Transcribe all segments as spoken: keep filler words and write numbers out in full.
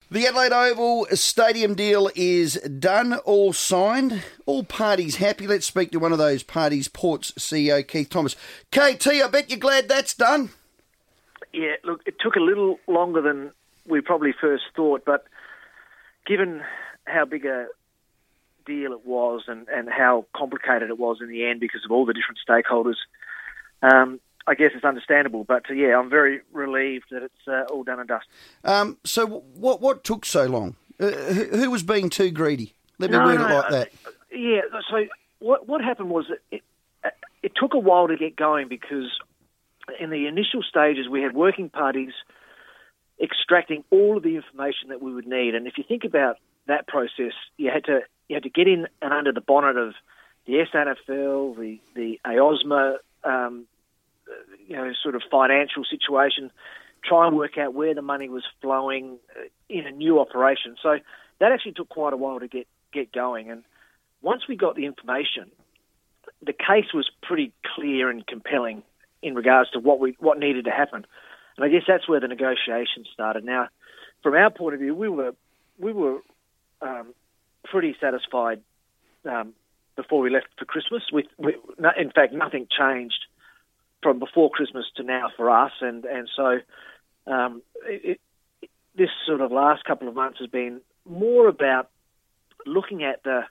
The Adelaide Oval Stadium deal is done, all signed, all parties happy. Let's speak to one of those parties, Port's C E O, Keith Thomas. K T, I bet you're glad that's done. Yeah, look, it took a little longer than we probably first thought, but given how big a deal it was and, and how complicated it was in the end because of all the different stakeholders, um, I guess it's understandable, but uh, yeah, I'm very relieved that it's uh, all done and dusted. Um, so what what took so long? Uh, who, who was being too greedy? Let me no, word no, it like that. Yeah, so what what happened was that it, it took a while to get going because in the initial stages we had working parties extracting all of the information that we would need, and if you think about that process, you had to you had to get in and under the bonnet of the S A N F L, the the A O S M A. Um, you know, sort of financial situation, try and work out where the money was flowing in a new operation. So that actually took quite a while to get, get going. And once we got the information, the case was pretty clear and compelling in regards to what we what needed to happen. And I guess that's where the negotiations started. Now, from our point of view, we were we were um, pretty satisfied um, before we left for Christmas. With, with, in fact, nothing changed from before Christmas to now for us, and and so um, it, it, this sort of last couple of months has been more about looking at the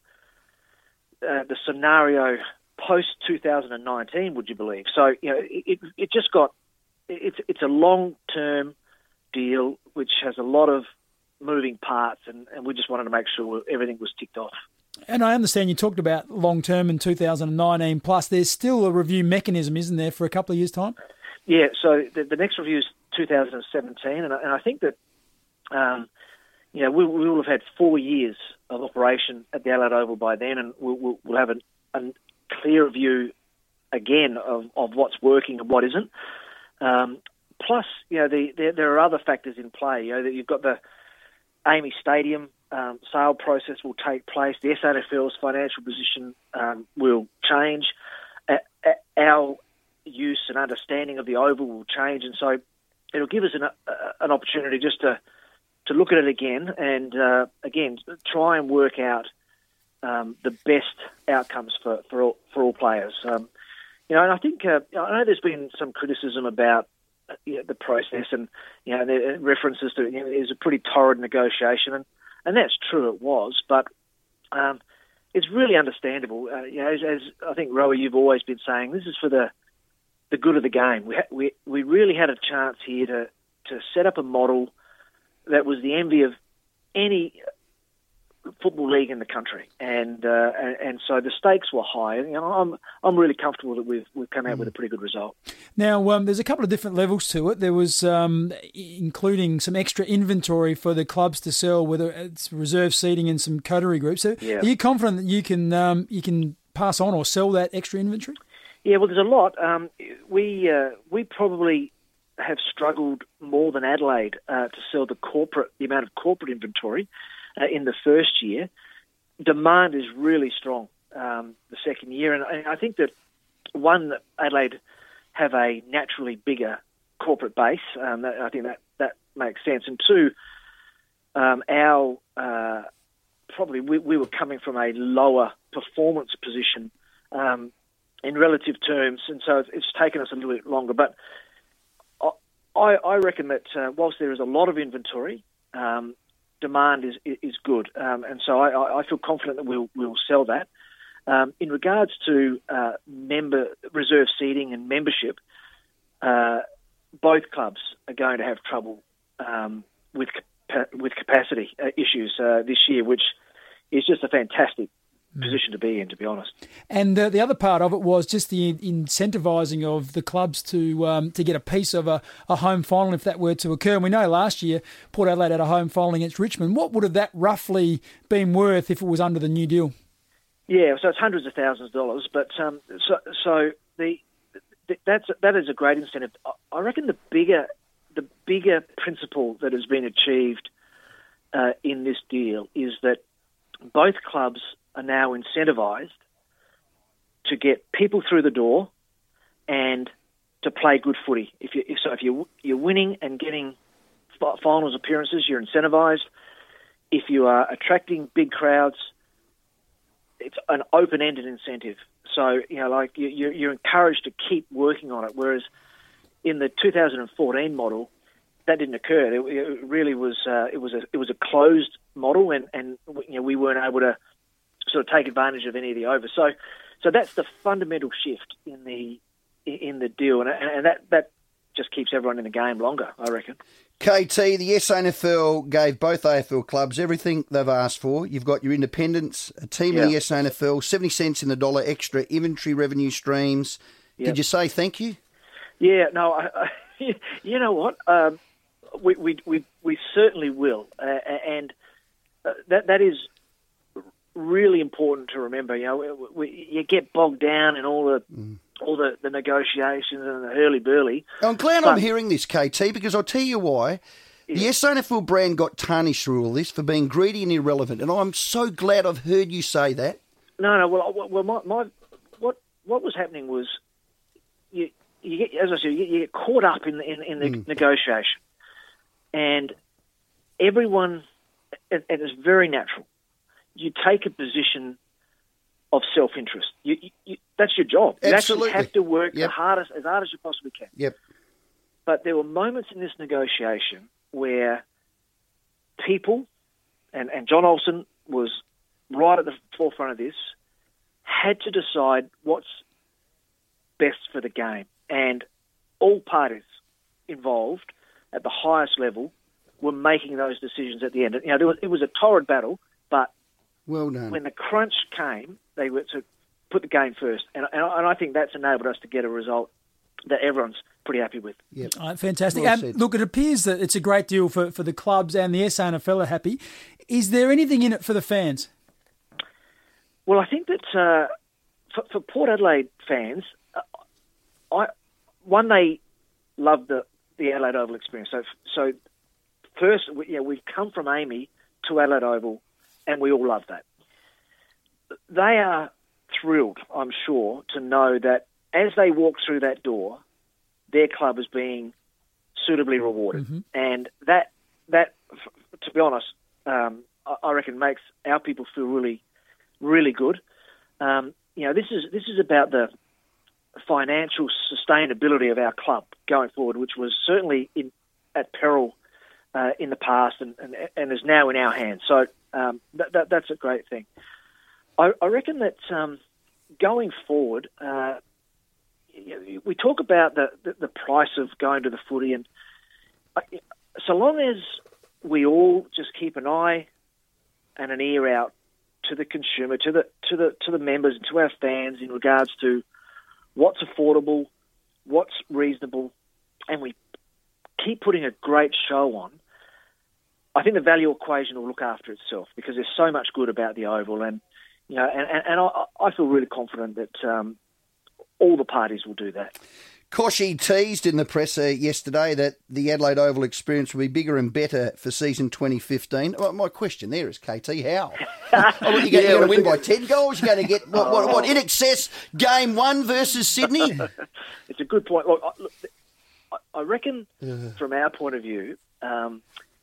uh, the scenario post two thousand nineteen. Would you believe? So you know, it it just got it's it's a long term deal which has a lot of moving parts, and, and we just wanted to make sure everything was ticked off. And I understand you talked about long-term in two thousand nineteen plus. There's still a review mechanism, isn't there, for a couple of years' time? Yeah, so the, the next review is two thousand seventeen, and I, and I think that um, you know we, we will have had four years of operation at the Adelaide Oval by then, and we'll, we'll, we'll have a, a clear view again of, of what's working and what isn't. Um, plus, you know, the, the, there are other factors in play. You know, that you've got the Amy Stadium. Um, sale process will take place. The S A N F L's financial position um, will change. Uh, uh, our use and understanding of the Oval will change, and so it'll give us an, uh, an opportunity just to to look at it again and uh, again try and work out um, the best outcomes for for all, for all players. Um, you know, and I think uh, I know there's been some criticism about uh, you know, the process, and you know, there are references to you know, it was a pretty torrid negotiation, and. And that's true, it was, but um, it's really understandable. Uh, you know, as, as I think, Rowie, you've always been saying, this is for the the good of the game. We ha- we we really had a chance here to, to set up a model that was the envy of any football league in the country, and uh, and, and so the stakes were high. You know, I'm I'm really comfortable that we've we've come out with a pretty good result. Now, um, there's a couple of different levels to it. There was um, including some extra inventory for the clubs to sell, whether it's reserve seating and some coterie groups. So, yeah. Are you confident that you can um, you can pass on or sell that extra inventory? Yeah, well, there's a lot. Um, we uh, we probably have struggled more than Adelaide uh, to sell the corporate the amount of corporate inventory. Uh, in the first year, demand is really strong um, the second year. And I, I think that, one, that Adelaide have a naturally bigger corporate base. Um, that, I think that, that makes sense. And two, um, our uh, probably we, we were coming from a lower performance position um, in relative terms, and so it's, it's taken us a little bit longer. But I, I reckon that uh, whilst there is a lot of inventory, um, demand is is good, um, and so I, I feel confident that we'll we'll sell that. Um, in regards to uh, member reserve seating and membership, uh, both clubs are going to have trouble um, with with capacity uh, issues uh, this year, which is just a fantastic position to be in, to be honest. And uh, the other part of it was just the incentivising of the clubs to um, to get a piece of a, a home final if that were to occur. And we know last year Port Adelaide had a home final against Richmond. What would have that roughly been worth if it was under the new deal? Yeah, so it's hundreds of thousands of dollars. But um, so so the, the that's that is a great incentive. I reckon the bigger the bigger principle that has been achieved uh, in this deal is that both clubs are now incentivised to get people through the door and to play good footy. If you, if, so if you, you're winning and getting finals appearances, you're incentivised. if you are attracting big crowds, it's an open-ended incentive. So, you know, like you, you're encouraged to keep working on it. Whereas in the two thousand fourteen model, that didn't occur. It, it really was uh, it was a it was a closed model, and, and you know we weren't able to sort of take advantage of any of the overs. So, so that's the fundamental shift in the in the deal, and, and that that just keeps everyone in the game longer, I reckon. K T, the S A N F L gave both A F L clubs everything they've asked for. You've got your independents, a team Yeah. in the S A N F L, seventy cents in the dollar extra inventory revenue streams. Yeah. Did you say thank you? Yeah, no, I, I, you know what? Um, we, we we we certainly will, uh, and uh, that that is really important to remember. You know, we, you get bogged down in all the mm. all the, the negotiations and the hurly-burly. I'm glad but, I'm hearing this, K T, because I'll tell you why. Yeah. The S A N F L brand got tarnished through all this for being greedy and irrelevant, and I'm so glad I've heard you say that. No, no. Well, well, my, my what what was happening was you. You get, as I said, you, you get caught up in the, in, in the mm. negotiation, and everyone, and it's very natural. You take a position of self-interest. You, you, you, that's your job. You Absolutely. actually have to work yep. the hardest, as hard as you possibly can. Yep. But there were moments in this negotiation where people, and, and John Olsen was right at the forefront of this, had to decide what's best for the game. And all parties involved at the highest level were making those decisions at the end. You know, there was, it was a torrid battle, but well done. When the crunch came, they were to put the game first. And, and, and I think that's enabled us to get a result that everyone's pretty happy with. Yep. Uh, fantastic. Well um, look, it appears that it's a great deal for, for the clubs, and the S A N F L are happy. Is there anything in it for the fans? Well, I think that uh, for, for Port Adelaide fans, uh, I one, they love the, the Adelaide Oval experience. So, so first, we, you know, we've come from Amy to Adelaide Oval, and we all love that. They are thrilled, I'm sure, to know that as they walk through that door, their club is being suitably rewarded. Mm-hmm. And that, that, to be honest, um, I reckon makes our people feel really, really good. Um, you know, this is this is about the financial sustainability of our club going forward, which was certainly in, at peril uh, in the past and, and, and is now in our hands. So um, that, that, that's a great thing. I, I reckon that um, going forward, uh, we talk about the, the, the price of going to the footy, and so long as we all just keep an eye and an ear out to the consumer, to the to the to the members, and to our fans in regards to what's affordable, what's reasonable, and we keep putting a great show on, I think the value equation will look after itself, because there's so much good about the Oval, and you know, and, and, and I, I feel really confident that um, all the parties will do that. Koshy teased in the presser yesterday that the Adelaide Oval experience will be bigger and better for season twenty fifteen. Well, my question there is, K T, how? oh, what, you're going yeah, to win by ten goals? You're going to get, what, what, what, in excess, game one versus Sydney? It's a good point. Look, I, look, I reckon uh. from our point of view, um,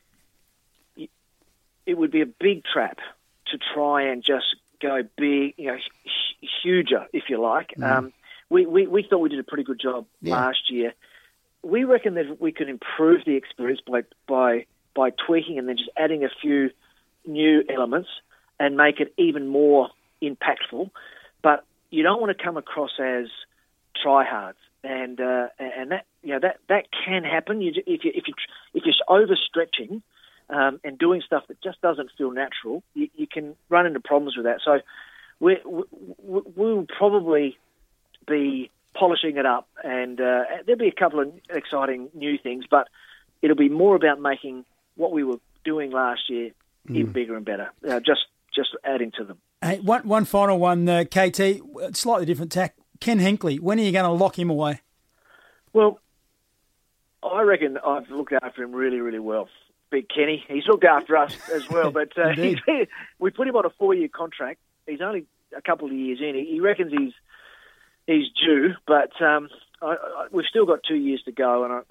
it would be a big trap to try and just go big, you know, huger, if you like. Mm. Um, We, we we thought we did a pretty good job yeah. last year. We reckon that we can improve the experience by, by by tweaking and then just adding a few new elements and make it even more impactful. But you don't want to come across as tryhards, and uh, and that you know that, that can happen. You, if you if you if you're overstretching um, and doing stuff that just doesn't feel natural, you, you can run into problems with that. So we we we'll probably be polishing it up, and uh, there'll be a couple of exciting new things, but it'll be more about making what we were doing last year mm. even bigger and better, uh, just just adding to them. Hey, one, one final one, uh, K T, slightly different tack. Ken Hinkley, when are you going to lock him away? Well, I reckon I've looked after him really, really well. Big Kenny, he's looked after us as well, but uh, he's, we put him on a four-year contract. He's only a couple of years in. He, he reckons he's He's due, but um, I, I, we've still got two years to go, and I,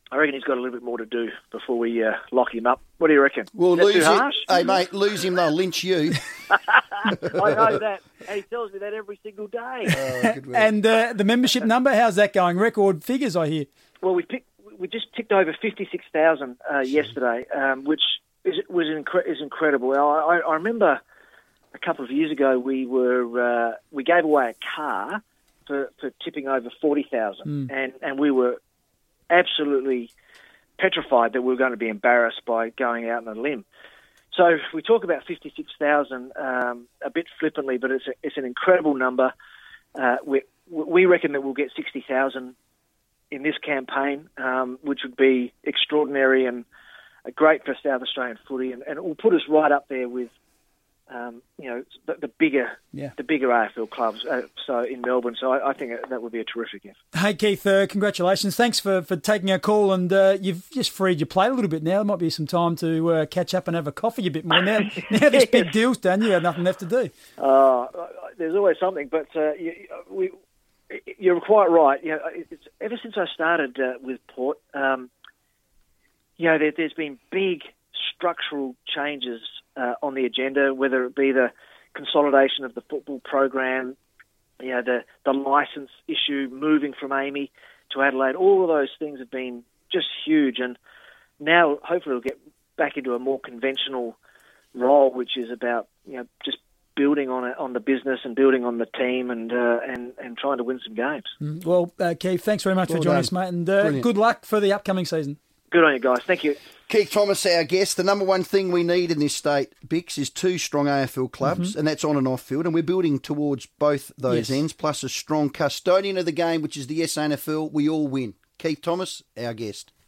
I reckon he's got a little bit more to do before we uh, lock him up. What do you reckon? Well, Is that lose too him. harsh? Hey, mate, lose him, they'll lynch you. I know that, and he tells me that every single day. Oh, good work. And uh, the membership number, how's that going? Record figures, I hear. Well, we picked, we just ticked over fifty-six thousand uh, yesterday, um, which is was incre- is incredible. I, I remember a couple of years ago we were uh, we gave away a car for, for tipping over forty thousand, Mm. and and we were absolutely petrified that we were going to be embarrassed by going out on a limb. So we talk about fifty-six thousand um, a bit flippantly, but it's a, it's an incredible number. Uh, we we reckon that we'll get sixty thousand in this campaign, um, which would be extraordinary and great for South Australian footy, and, and it will put us right up there with, um, you know, the, the bigger, Yeah. the bigger A F L clubs. Uh, so in Melbourne, so I, I think that would be a terrific effort. Hey, Keith, uh, congratulations. Thanks for, for taking our call, and uh, you've just freed your plate a little bit now. There might be some time to uh, catch up and have a coffee a bit more. Now, now this big deal's done, you have nothing left to do. Uh, there's always something, but uh, you, we, you're quite right. You know, it's, ever since I started uh, with Port, um, you know, there, there's been big structural changes uh, on the agenda, whether it be the consolidation of the football program, you know, the, the licence issue, moving from Amy to Adelaide. All of those things have been just huge, and now hopefully we'll get back into a more conventional role, which is about, you know, just building on it, on the business and building on the team, and uh, and and trying to win some games. Mm, Well, uh, Keith, thanks very much Well for joining done. us, mate, and uh, Brilliant. good luck for the upcoming season. Good on you guys. Thank you. Keith Thomas, our guest. The number one thing we need in this state, Bix, is two strong A F L clubs, Mm-hmm. and that's on and off field, and we're building towards both those Yes. ends, plus a strong custodian of the game, which is the S A N F L. We all win. Keith Thomas, our guest.